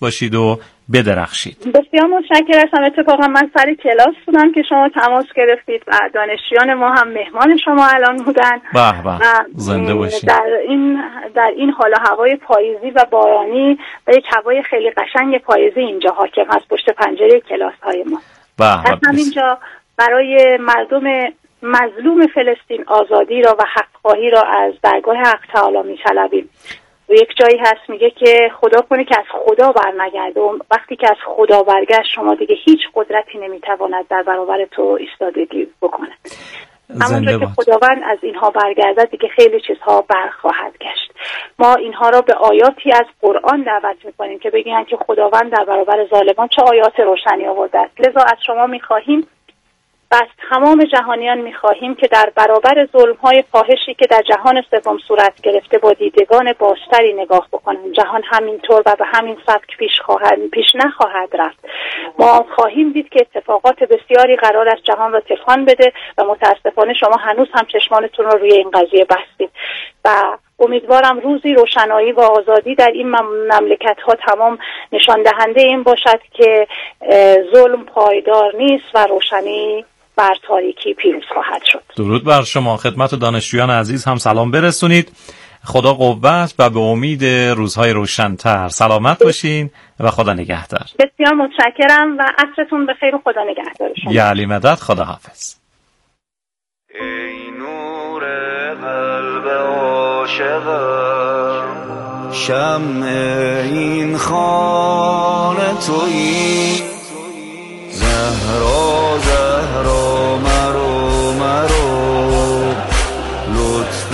باشید و بدرخشید. بسیار متشکرم. اتفاقا من سر کلاس بودم که شما تماس گرفتید و دانشجویان ما هم مهمان شما الان بودن. به به، زنده باشید. در این حال هوای پاییزی و بارانی و یک هوای خیلی قشنگ پاییزی اینجا حاکم هست پشت پنجره کلاس های ما. از همینجا برای مردم مظلوم فلسطین آزادی را و حق‌خواهی را از درگاه حق تعالی می‌طلبیم. و یک جایی هست میگه که خدا کنه که از خدا برنگرده و وقتی که از خدا برگشت شما دیگه هیچ قدرتی نمیتواند در برابر تو ایستادگی بکنه. همونطور که خداوند از اینها برگرده دیگه خیلی چیزها برخواهد گشت. ما اینها را به آیاتی از قرآن دعوت میکنیم که بگن که خداوند در برابر ظالمان چه آیات روشنی آورده است. لذا از شما میخواهیم و از تمام جهانیان می‌خواهیم که در برابر ظلم‌های فاحشی که در جهان سوم صورت گرفته با دیدگان بازتری نگاه بکنیم. جهان همینطور و به همین سبک پیش نخواهد رفت. ما خواهیم دید که اتفاقات بسیاری قرار است جهان را تکان بده و متاسفانه شما هنوز هم چشمانتون رو روی این قضیه بستید و امیدوارم روزی روشنایی و آزادی در این مملکت‌ها تمام نشان دهنده این باشد که ظلم پایدار نیست و روشنی بر تاریکی پیروز خواهد شد. درود بر شما. خدمت دانشجویان عزیز هم سلام برسونید. خدا قوت و به امید روزهای روشن‌تر. سلامت باشین و خدا نگهدار. بسیار متشکرم و عصرتون بخیر و خدا نگهدار شما. یا علی مدد. خدا حافظ. ای نور قلب عاشقم، شمع این خانه تویی، زهرا زهرا مرو لطف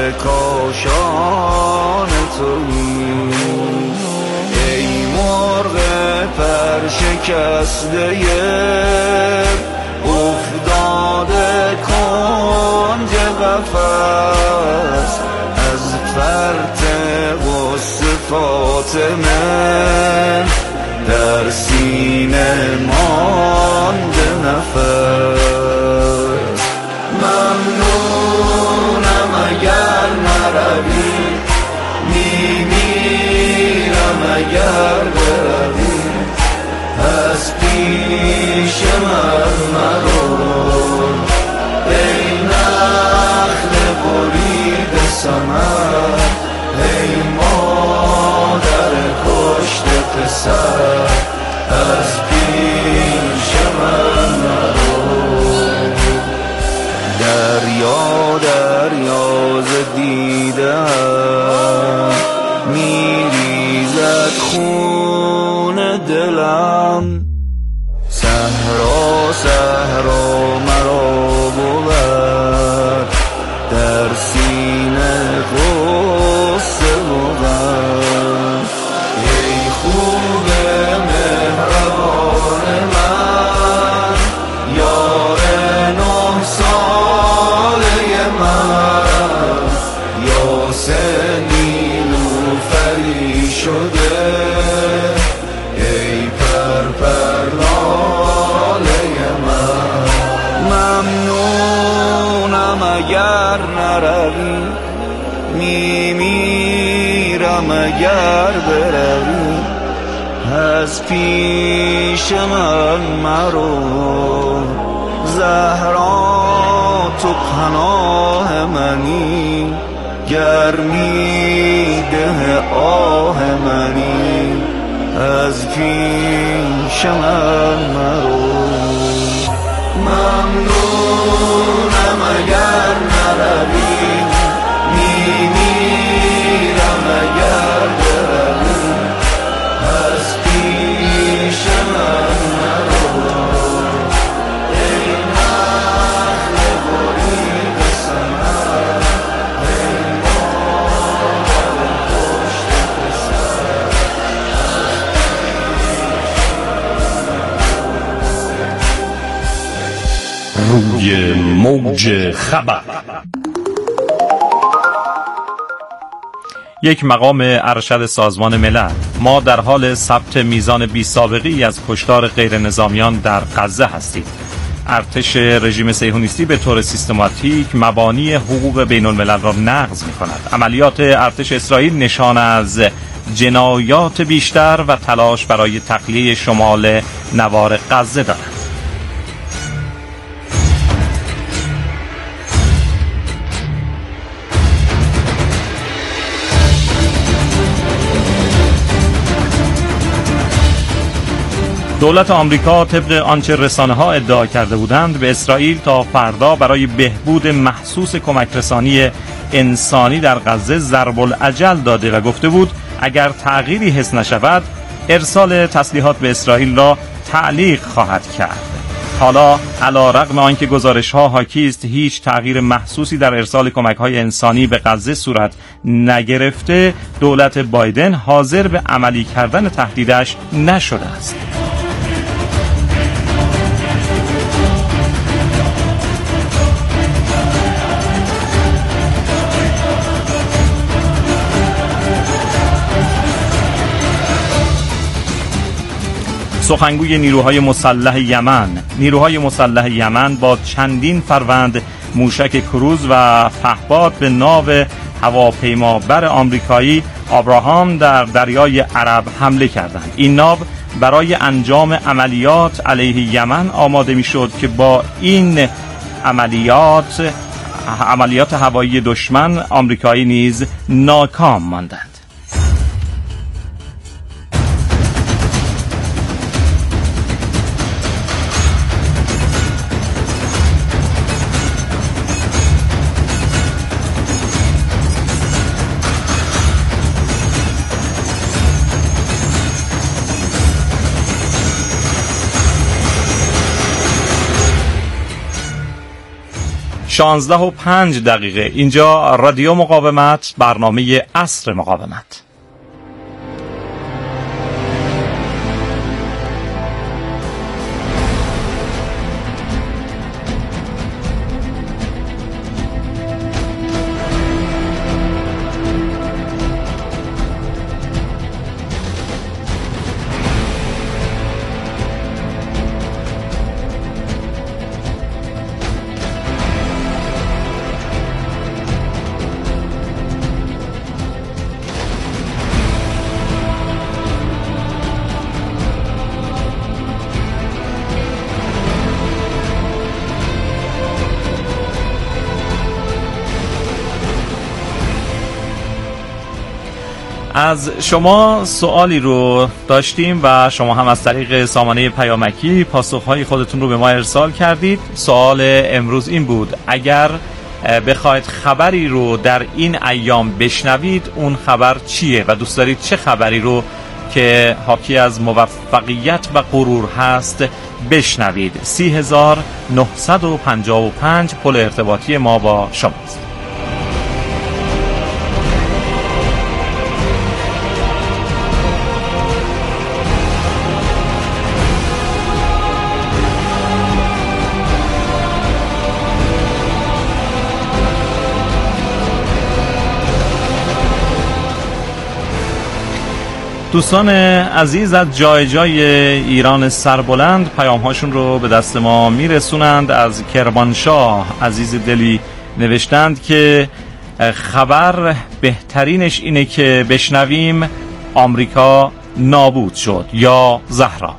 کاشان تویی، ای مرغ پرشکسته افتاده کنج قفس، از فرط غصه فاطمه در سینه مانده نفس. ممنونم اگر نروی، میمیرم اگر بروی، از پیش من مرو، ای نخل برید ثمر، ای مادر کشت پسر، از پیش من مرو. دریا دریاز دیدم، میریزد خون دلم، صحرا صحرا مرا بود، در سینه غصه بود. ای خوب مهربان من، یار 9 ساله من، یاسین نیلوفری شده، ای پرپرناله من. ممنونم اگر نروی، میمیرم اگر بروی، از پیش من مرو، زهرا تو پناه منی، گرمی ده آه منی، از پیش من مرو. ممنونم اگر نروی، میمیرم اگر بروی، از پیش من مرو، ای نخل برید ثمر، ای مادر کشت پسر. روی موج خبر. یک مقام ارشد سازمان ملل: ما در حال ثبت میزان بی‌سابقه‌ای از کشتار غیر نظامیان در غزه هستیم. ارتش رژیم صهیونیستی به طور سیستماتیک مبانی حقوق بین الملل را نقض می‌کند. عملیات ارتش اسرائیل نشان از جنایات بیشتر و تلاش برای تخلیه شمال نوار غزه دارند. دولت آمریکا طبق آنچه رسانه‌ها ادعا کرده بودند به اسرائیل تا فردا برای بهبود محسوس کمک رسانی انسانی در غزه ضرب الاجل داده و گفته بود اگر تغییری حس نشود ارسال تسلیحات به اسرائیل را تعلیق خواهد کرد. حالا علیرغم آنکه گزارش‌ها حاکی است هیچ تغییر محسوسی در ارسال کمک‌های انسانی به غزه صورت نگرفته، دولت بایدن حاضر به عملی کردن تهدیدش نشده است. سخنگوی نیروهای مسلح یمن با چندین فروند موشک کروز و پهپاد به ناو هواپیمابر آمریکایی آبراهام در دریای عرب حمله کردند. این ناو برای انجام عملیات علیه یمن آماده می‌شد که با این عملیات هوایی دشمن آمریکایی نیز ناکام ماندند. شانزده و 5 دقیقه. اینجا رادیو مقاومت، برنامه عصر مقاومت. از شما سوالی رو داشتیم و شما هم از طریق سامانه پیامکی پاسخهای خودتون رو به ما ارسال کردید. سوال امروز این بود: اگر بخواید خبری رو در این ایام بشنوید اون خبر چیه و دوست دارید چه خبری رو که حاکی از موفقیت و غرور هست بشنوید؟ 3955 پل ارتباطی ما با شماست. دوستان عزیز از جای جای ایران سربلند پیام‌هاشون رو به دست ما میرسونند. از کرمانشاه عزیز دلی نوشتند که خبر بهترینش اینه که بشنویم آمریکا نابود شد یا زهرا.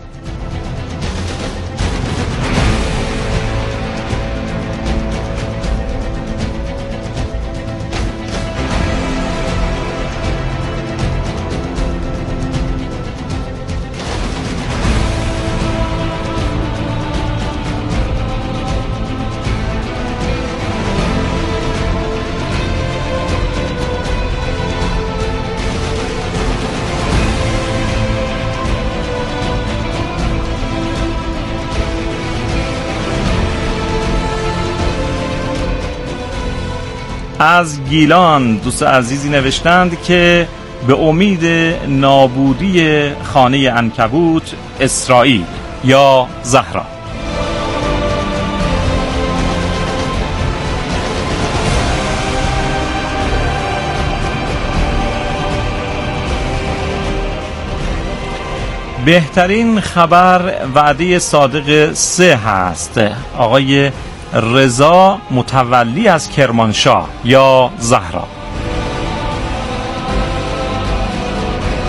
از گیلان دوست عزیزی نوشتند که به امید نابودی خانه عنکبوت اسرائیل یا زهرا. بهترین خبر وعده صادق 3 هست. آقای رضا متولی از کرمانشاه یا زهرا.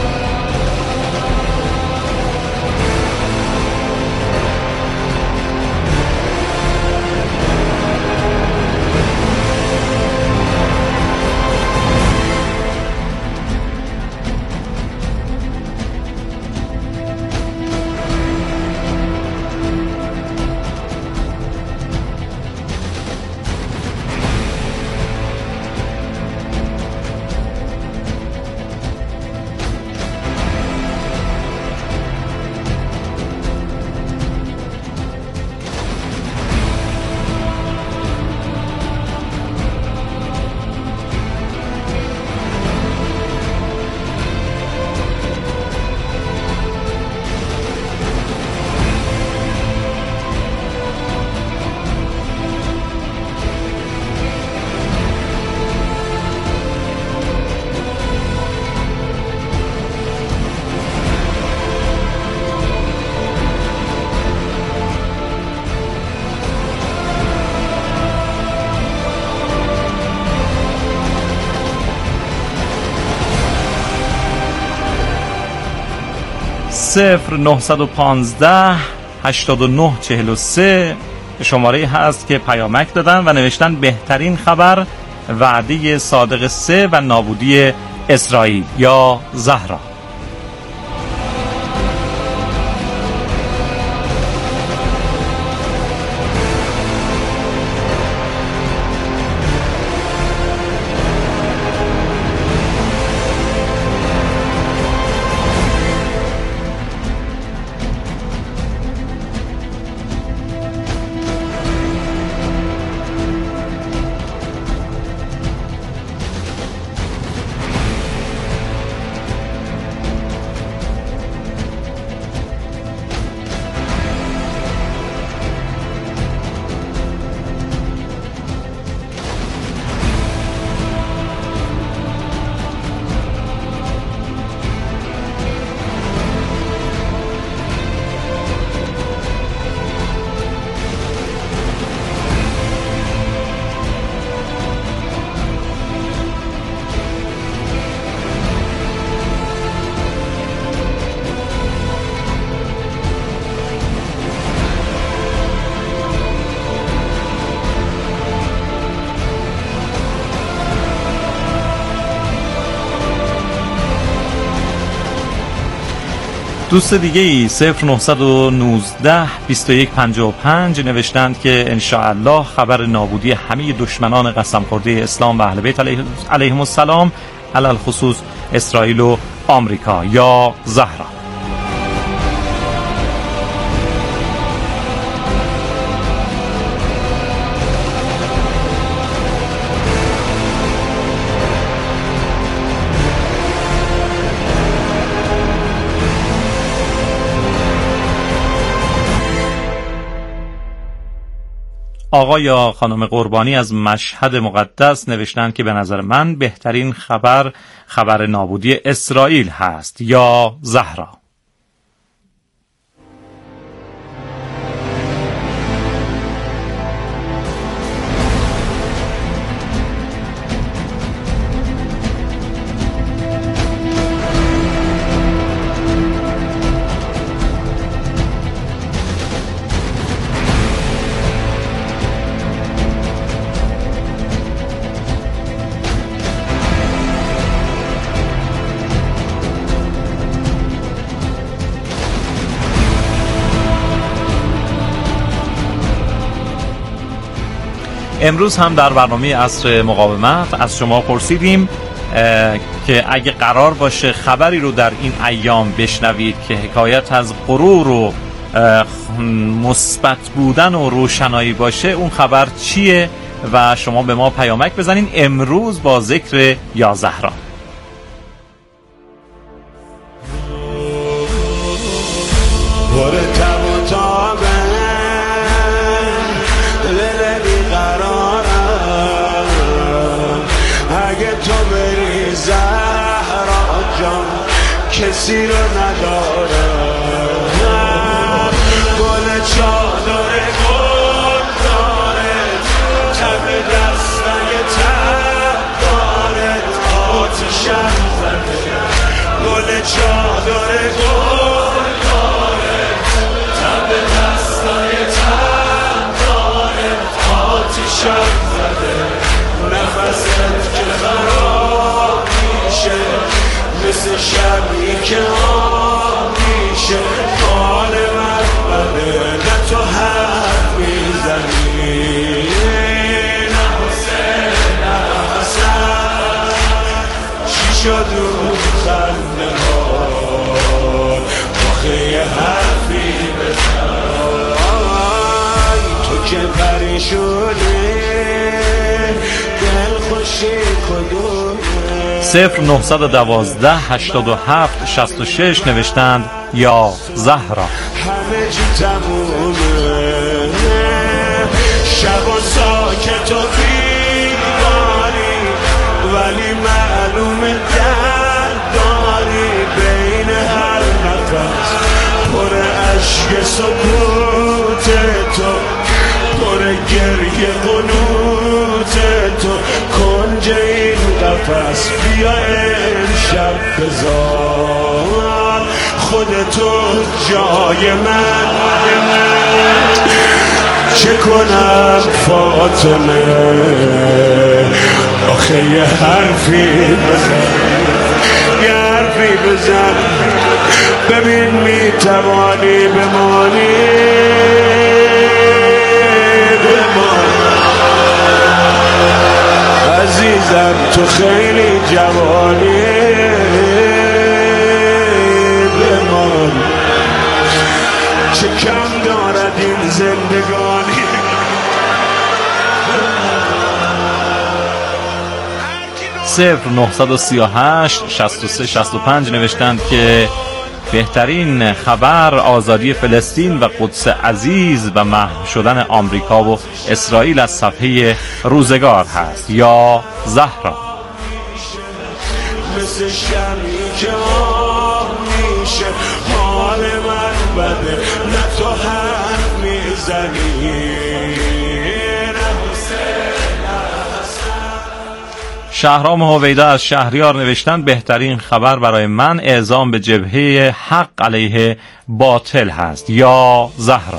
0915 8943 شماره هست که پیامک دادن و نوشتن بهترین خبر وعده صادق 3 و نابودی اسرائیل یا زهرا. دوست دیگه ای 0919 2155 نوشتند که انشاءالله خبر نابودی همه دشمنان قسم خورده اسلام و اهل بیت علیهم السلام علل خصوص اسرائیل و آمریکا یا زهرا. آقا یا خانم قربانی از مشهد مقدس نوشتند که به نظر من بهترین خبر نابودی اسرائیل هست یا زهرا. امروز هم در برنامه عصر مقاومت از شما پرسیدیم که اگه قرار باشه خبری رو در این ایام بشنوید که حکایت از غرور و مثبت بودن و روشنایی باشه، اون خبر چیه؟ و شما به ما پیامک بزنین امروز با ذکر یا زهرا. کسی رو نداره گل چادر گل داره تب دستای تب داره آتیشم زده گل چادر گل داره تب دستای تب داره آتیشم زده نفست که خراب میشه مثل شبی که میشه حال من بده نه تو حرف میزنی نه حسین نه حسن چی شد اون خنده ها آخه یه حرفی بزن تو که پریشونی دل خوشی کدوم 0912 87 66 نوشتند یا زهرا. همه چی تمومه شب و ساکت و بیداری ولی معلومه درد داری بین هر نفس پر عشق سکوت تو پر گریه قنوت تو کنج این قفس بیا امشب بذار خودتو جای من چه کنم فاطمه آخه یه حرفی بزن ببین میتوانی بمانی عزیزم تو خیلی جوانی بمان چه کم دارد این زندگانی 0938 63 65 نوشتند که بهترین خبر آزادی فلسطین و قدس عزیز و محو شدن آمریکا و اسرائیل از صفحه روزگار هست. یا زهرا مثل شمی که میشه حال من بده نه تو حرف میزنی. شهرام هویده از شهریار نوشتند بهترین خبر برای من اعزام به جبهه حق علیه باطل هست. یا زهرا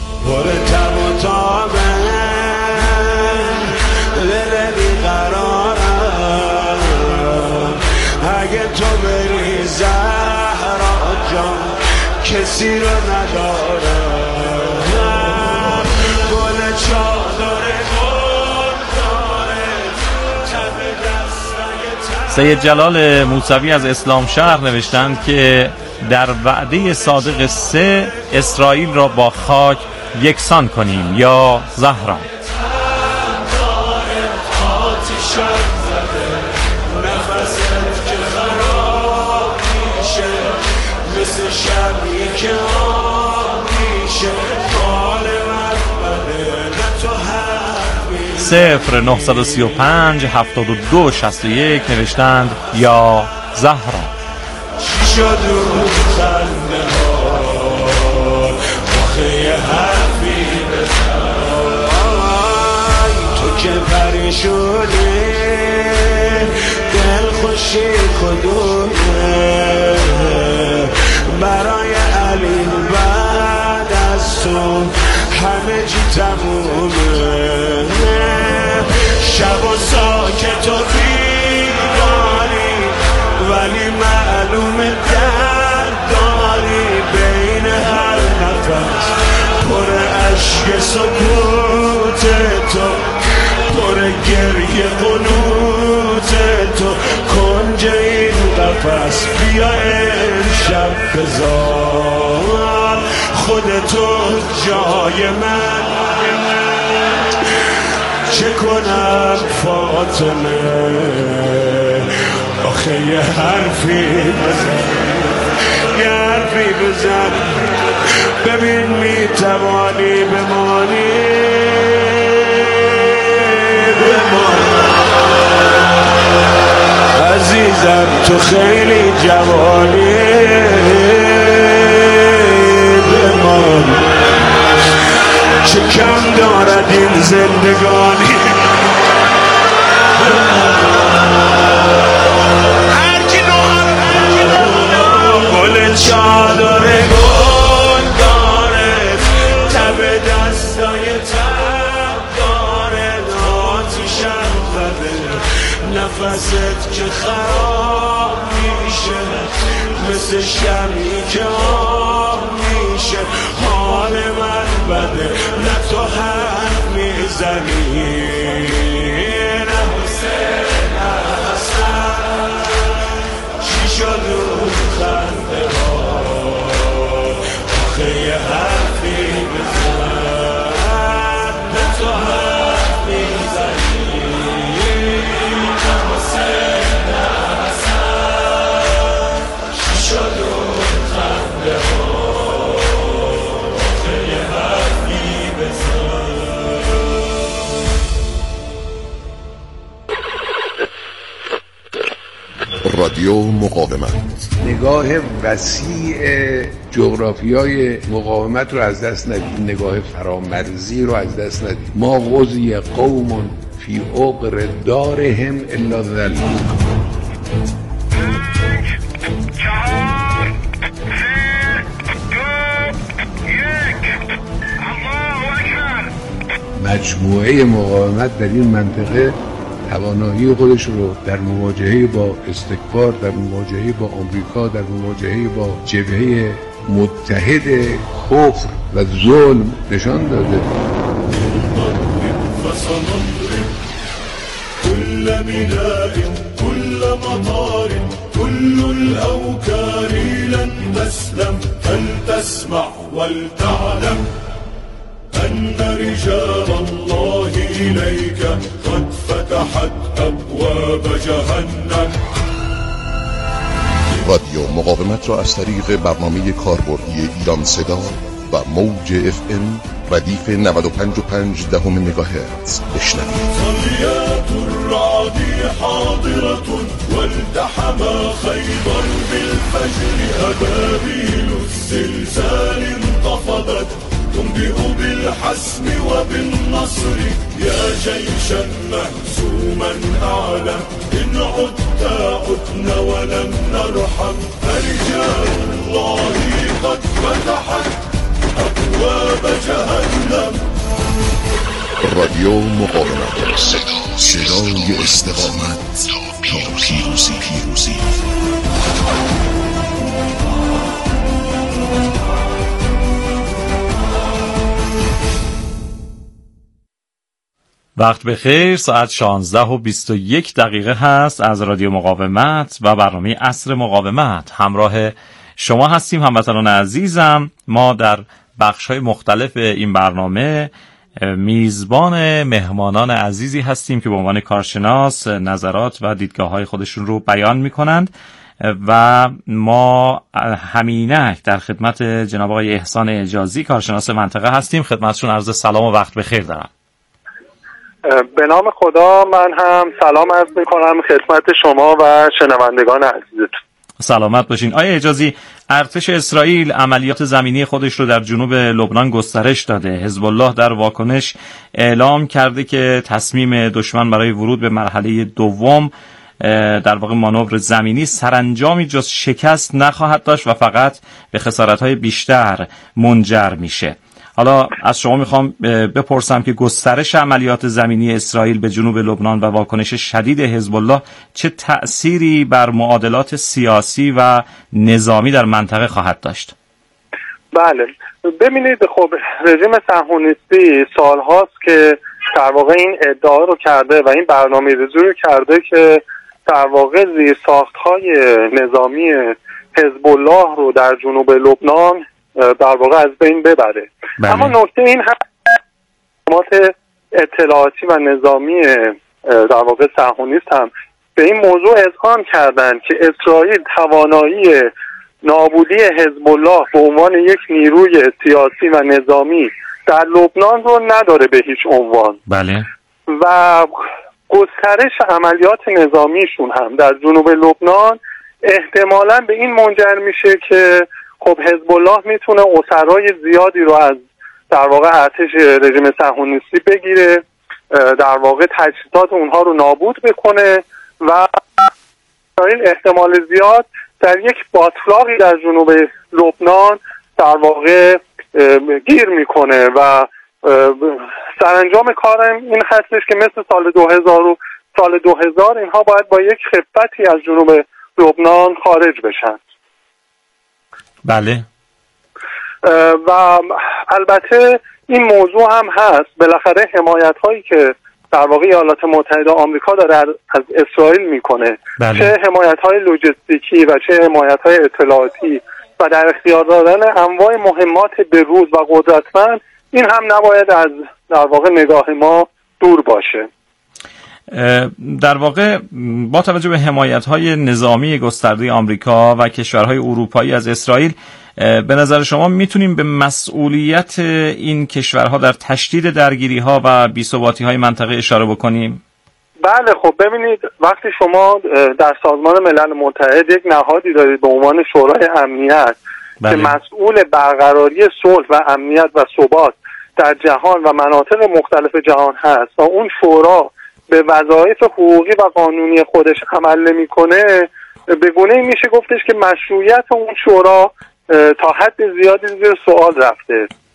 اگه تو بری زهرا جان کسی رو ندارم گل چادر سید جلال موسوی از اسلام شهر نوشتند که در وعده صادق 3 اسرائیل را با خاک یکسان کنیم. یا زهرا مثل شبی که میشه حال من بده نه تو 0935 72 61 نوشتند یا زهرا چی شد اون خنده ها آخه یه حرفی بزن تو که پریشونی دل خوشی کدومه برای علی بعد از تو همه چی تمومه شب و ساکت و بیداری ولی معلوم درد داری بین هر نفس پر عشق سکوت تو پر گریه قنوت تو کنج این قفس بیا امشب بذار خودتو جای من چه کنم فاطمه آخه یه حرفی بزن ببین میتوانی بمانی عزیزم تو خیلی جوانی بمان چه کم دارد این زندگانی گل چادر گل داره تب دستای تب داره آتیشم زده نفست که خراب میشه مثل شمی که میشه حال من بده نه تو حرف میزنی نه حسین نه حسن چی شد اون خنده ها آخه یه حرفی بزن نه تو حرف میزنی نه حسین نه حسن چی شد اون خنده ها آخه یه حرفی بزن. رادیو مقاومت نگاه وسیع جغرافیای مقاومت رو از دست ندید، نگاه فرامرزی رو از دست ندید. ما غزی قوم فی عقر دارهم الا ذل مجموعه مقاومت در این منطقه توانایی خودش رو در مواجهه با استکبار، در مواجهه با آمریکا، در مواجهه با جبهه متحد کفر و ظلم نشان داده. كل بناء كل مطار كل الأوكار لن تسلم فلتسمع ولتعلم أن رجال الله إليك قد فتحت أبواب جهنم. رادیو مقاومت را از طریق برنامه کاربردی ایران صدا و موج FM ردیف 95.5 مگاهرتز بشنوید. صليات الرعد حاضرة والتحما خيبر بالفجر أبابيل الزلزال انتفضت تنبئ بالحسم وبالنصر يا جيشا مهزوما أعلى إن عدت عدنا ولم نرحم فرجال الله قد فتحت أبواب جهنم. رادیو مقاومت، صدای استقامت تا پیروزی. وقت بخیر، ساعت 16:21 هست از رادیو مقاومت و برنامه عصر مقاومت. همراه شما هستیم هموطنان عزیزم. ما در بخش‌های مختلف این برنامه میزبان مهمانان عزیزی هستیم که به عنوان کارشناس نظرات و دیدگاه‌های خودشون رو بیان می‌کنند و ما همینک در خدمت جناب آقای احسان اعجازی کارشناس منطقه هستیم. خدمتشون عرض سلام و وقت بخیر دارم. به نام خدا من هم سلام عرض می‌کنم خدمت شما و شنوندگان عزیزتون. سلامت باشین. آقای اعجازی، ارتش اسرائیل عملیات زمینی خودش رو در جنوب لبنان گسترش داده. حزب الله در واکنش اعلام کرده که تصمیم دشمن برای ورود به مرحله دوم در واقع مانور زمینی سرانجامی جز شکست نخواهد داشت و فقط به خسارت‌های بیشتر منجر میشه. حالا از شما میخوام بپرسم که گسترش عملیات زمینی اسرائیل به جنوب لبنان و واکنش شدید حزب الله چه تأثیری بر معادلات سیاسی و نظامی در منطقه خواهد داشت؟ بله، ببینید خب رژیم صهیونیستی سالهاست که در واقع این ادعا رو کرده و این برنامه‌ریزی رو کرده که در واقع زیرساخت‌های نظامی حزب الله رو در جنوب لبنان در واقع از بین ببره. بله. اما نکته این هست اطلاعاتی و نظامی در واقع صهیونیست هم به این موضوع اذعان کردند که اسرائیل توانایی نابودی حزب الله به عنوان یک نیروی سیاسی و نظامی در لبنان رو نداره به هیچ عنوان. بله. و گسترش عملیات نظامیشون هم در جنوب لبنان احتمالاً به این منجر میشه که خب حزب الله میتونه اسرای زیادی رو از در واقع ارتش رژیم صهیونیستی بگیره، در واقع تجهیزات اونها رو نابود بکنه و اسرائیل احتمال زیاد در یک باتلاقی در جنوب لبنان در واقع گیر میکنه و سرانجام کارم این هستش که مثل سال 2000 اینها باید با یک خفتی از جنوب لبنان خارج بشن. بله. و البته این موضوع هم هست، بالاخره حمایت هایی که در واقع ایالات متحده آمریکا داره از اسرائیل میکنه، بله. چه حمایت های لوجستیکی و چه حمایت های اطلاعاتی و در اختیار دادن انواع مهمات بروز و قدرتمند، این هم نباید از در واقع نگاه ما دور باشه. در واقع با توجه به حمایت‌های نظامی گسترده آمریکا و کشورهای اروپایی از اسرائیل، به نظر شما میتونیم به مسئولیت این کشورها در تشدید درگیری‌ها و بی‌ثباتی‌های منطقه اشاره بکنیم؟ بله، خب ببینید وقتی شما در سازمان ملل متحد یک نهادی دارید به عنوان شورای امنیت، بله. که مسئول برقراری صلح و امنیت و ثبات در جهان و مناطق مختلف جهان هست و اون شورا به وظایف حقوقی و قانونی خودش عمل نمی‌کنه، به گونه‌ای میشه گفتش که مشروعیت اون شورا تا حد زیادی زیر سوال رفته.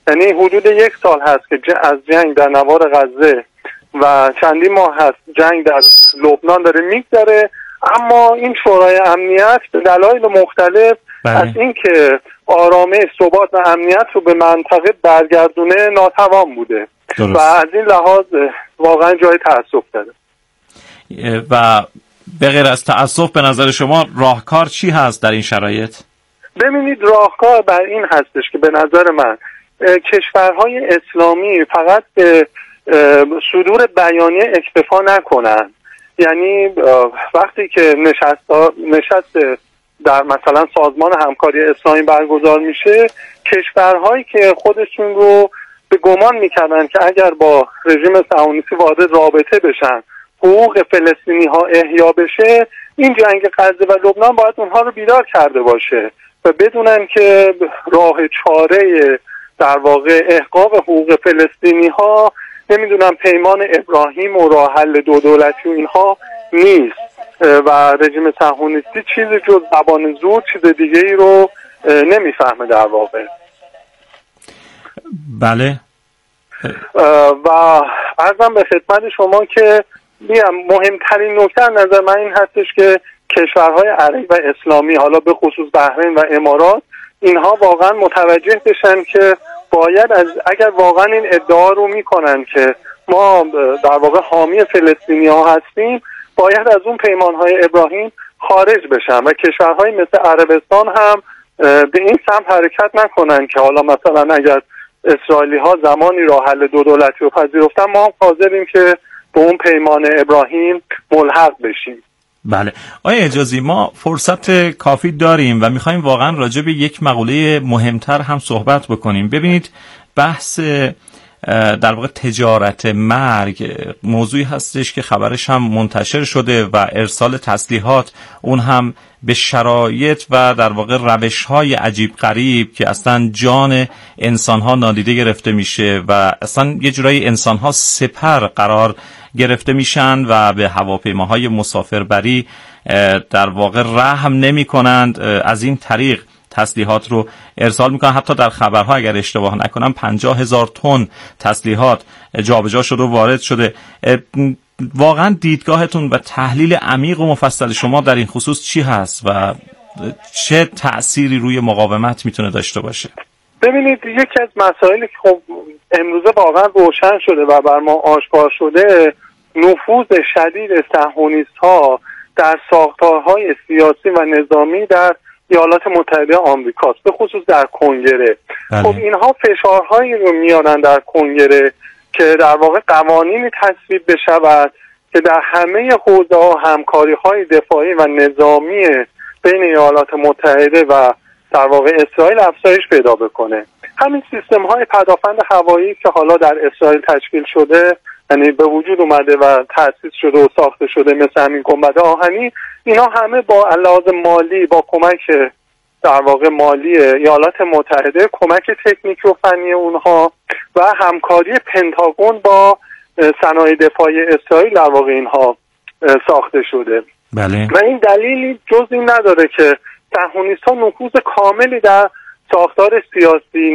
یعنی حدود 1 سال هست که از جنگ در نوار غزه و چندین ماه هست جنگ در لبنان داره میگذره، اما این شورای امنیت به دلایل مختلف از اینکه آرامش، ثبات و امنیت رو به منطقه برگردونه ناتوان بوده. درست. و از این لحاظ واقعا جای تأسف داره. و به غیر از تأسف به نظر شما راهکار چی هست در این شرایط؟ ببینید، راهکار بر این هستش که به نظر من کشورهای اسلامی فقط به صدور بیانیه اکتفا نکنن. یعنی وقتی که نشست در مثلا سازمان همکاری اسلامی برگزار میشه، کشورهایی که خودشون رو به گمان میکردن که اگر با رژیم صهیونیستی وارد رابطه بشن حقوق فلسطینی ها احیا بشه، این جنگ غزه و لبنان باید اونها رو بیدار کرده باشه و بدونن که راه چاره در واقع احقاق حقوق فلسطینی ها، نمیدونم پیمان ابراهیم و راه حل دو دولتی و اینها نیست و رژیم صهیونیستی چیزی جز زبان زور چیز دیگه ای رو نمیفهمه در واقع. بله. و عرضم به خدمت شما که مهمترین نکته نظر من این هستش که کشورهای عربی و اسلامی، حالا به خصوص بحرین و امارات، اینها واقعا متوجه بشن که باید اگر واقعا این ادعا رو میکنن که ما در واقع حامی فلسطینی ها هستیم، باید از اون پیمانهای ابراهیم خارج بشن و کشورهای مثل عربستان هم به این سمت حرکت نکنن که حالا مثلا اگر اسرائیلی ها زمانی راه حل دو دولتی رو پذیرفتن، ما هم حاضریم که به اون پیمان ابراهیم ملحق بشیم. بله. آیا اجازی ما فرصت کافی داریم و میخوایم واقعا راجع به یک مقوله مهمتر هم صحبت بکنیم. ببینید، بحث در واقع تجارت مرگ موضوعی هستش که خبرش هم منتشر شده و ارسال تسلیحات اون هم به شرایط و در واقع روش‌های عجیب غریب که اصلا جان انسان‌ها نادیده گرفته میشه و اصلا یه جورایی انسان‌ها سپر قرار گرفته میشن و به هواپیماهای مسافربری در واقع رحم نمی‌کنند، از این طریق تسلیحات رو ارسال میکنن. حتی در خبرها اگر اشتباه نکنم 50,000 تن تسلیحات جابجا شده و وارد شده. واقعا دیدگاهتون و تحلیل عمیق و مفصل شما در این خصوص چی هست و چه تأثیری روی مقاومت میتونه داشته باشه؟ ببینید، یکی از مسائلی که خب امروزه واقعا روشن شده و بر ما آشکار شده، نفوذ شدید صهیونیست‌ها در ساختارهای سیاسی و نظامی در ایالات متحده آمریکاست، به خصوص در کنگره. خب اینها فشارهایی رو میارن در کنگره که در واقع قوانینی تصویب بشود که در همه حوزه‌ها همکاری‌های دفاعی و نظامی بین ایالات متحده و در واقع اسرائیل افزایش پیدا بکنه. همین سیستم‌های پدافند هوایی که حالا در اسرائیل تشکیل شده، یعنی به وجود اومده و تأسیس شده و ساخته شده، مثل همین گنبد آهنی، اینا همه با لحاظ مالی، با کمک در واقع مالی ایالات متحده، کمک تکنیک و فنی اونها و همکاری پنتاگون با صنایع دفاعی اسرائیل در واقع اینها ساخته شده. بله. و این دلیلی جز این نداره که صهیونیست‌ها نفوذ کاملی در ساختار سیاسی،